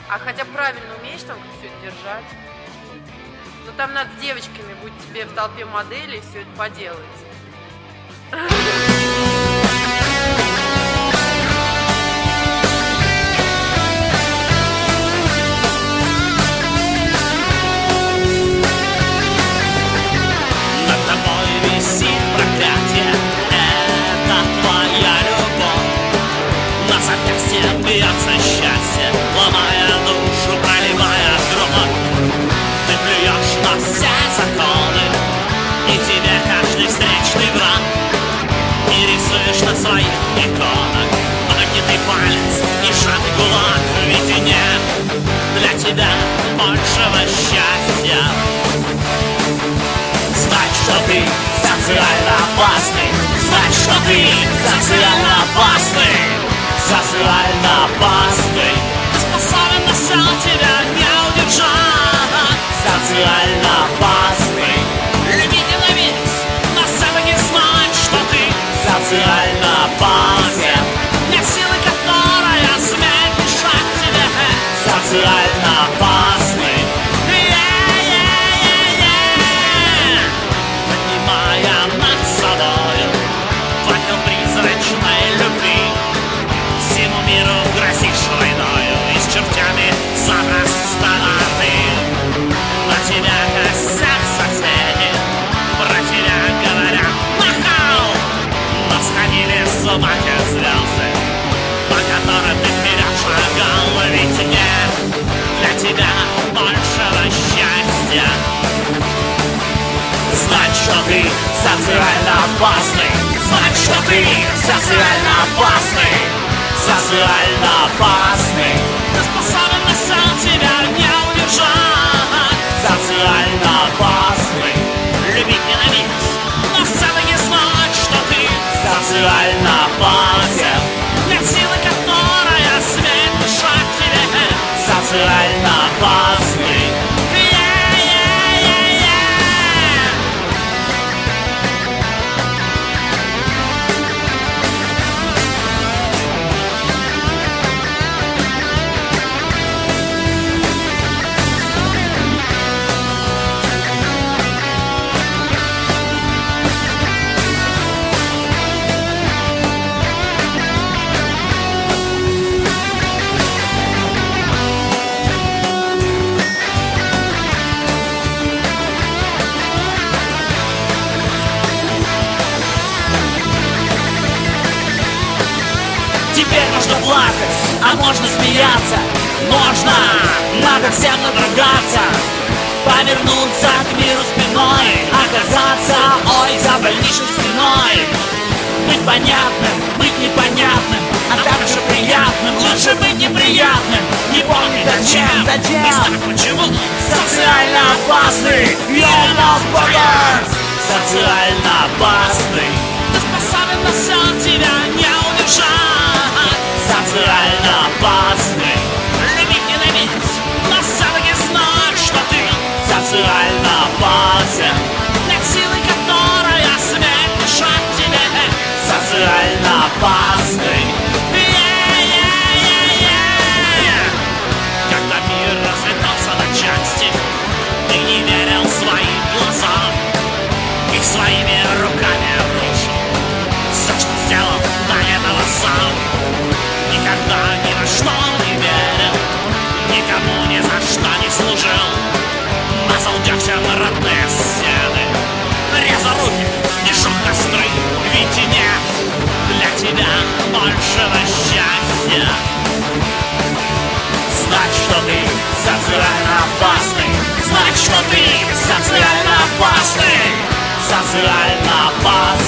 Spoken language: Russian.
А хотя правильно умеешь там все это держать. Но там надо с девочками быть тебе в толпе моделей все это поделать. Над тобой висит проклятие, это твоя любовь. На запястье бьется счастье, ломая душу, проливая кровь. Ты плюешь на все законы, и тебе каждый встречный враг. И рисуешь на своих иконах поднятый палец и сжатый кулак. Ведь нет для тебя большего счастья. Знать, что ты социально опасный, знать, что ты социально опасный, социально опасный. Ты способен на все, тебя не удержать. Социально опасный. Любить и ненавидеть, но все-таки знать, что ты социально опасен. Нет силы, которая смеет мешать тебе. Социально опасный. Поднимая над собою факел призрачной любви, всему миру грозишь войною и с чертями запросто стороны. На тебя косят соседи, про тебя говорят «Махал!» Но сходили с ума те звезды, по которым ты вперед шагал. Ведь нет для тебя большего счастья. Знать, что ты социально опасный, знать, что ты социально опасный, социально опасный. Ты способен на все, тебя не удержать. Социально опасный. Любить, ненавидеть, но все-таки знать, что ты социально опасен. Нет силы, которая смеет мешать тебе. Социально опасный. Теперь можно плакать, а можно смеяться. Можно, надо всем надругаться, повернуться к миру спиной, оказаться, ой, за больничной стеной. Быть понятным, быть непонятным, а также приятным. Лучше быть неприятным, не помнить зачем, не знать почему. Социально опасный, you're not boggers. Социально опасный. Ты способен на все, тебя не удержать. Социально опасный. Любить, ненавидеть, но все-таки знать, что ты социально опасен. Нет силы, которая смеет мешать тебе. Социально опасный. Когда мир разлетался на части, ты не верил своим глазам, их своими руками рушил. Все, что сделал до этого сам. Никогда ни во что не верил, никому ни за что не служил. Мазал дегтем родные стены, резал руки и жег костры. Ведь нет для тебя большего счастья. Знать, что ты социально опасный, знать, что ты социально опасный, социально опасный.